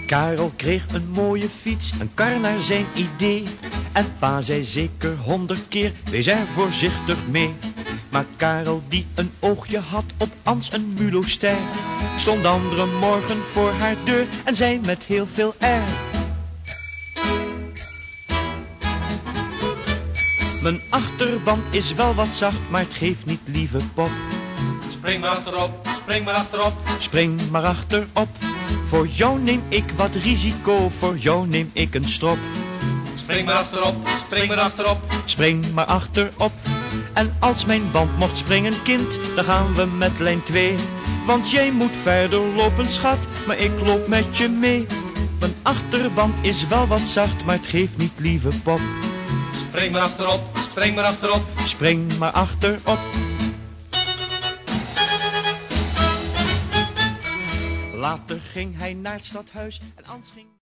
Karel kreeg een mooie fiets, een kar naar zijn idee. En pa zei zeker 100 keer, wees er voorzichtig mee. Maar Karel die een oogje had op Ans een mulostijl, stond de andere morgen voor haar deur en zei met heel veel air: mijn achterband is wel wat zacht, maar het geeft niet, lieve pop. Spring maar achterop, spring maar achterop. Spring maar achterop. Voor jou neem ik wat risico, voor jou neem ik een strop. Spring maar achterop, spring maar achterop. Spring maar achterop. En als mijn band mocht springen, kind, dan gaan we met lijn 2. Want jij moet verder lopen, schat, maar ik loop met je mee. Mijn achterband is wel wat zacht, maar het geeft niet, lieve pop. Spring maar achterop, spring maar achterop. Spring maar achterop. Later ging hij naar het stadhuis en Ans ging...